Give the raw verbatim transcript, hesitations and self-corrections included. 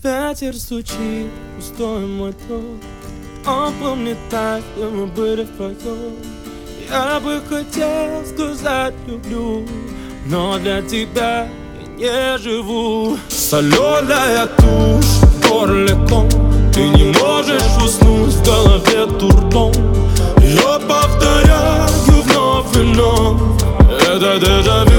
Ветер стучит в пустой мой дом. Он помнит так, где мы были вдвоем. Я бы хотел сказать люблю, но для тебя я не живу. Соленая тушь в горле ком. Ты не можешь уснуть, в голове дурдом. Я повторяю вновь и вновь. Это дежавю.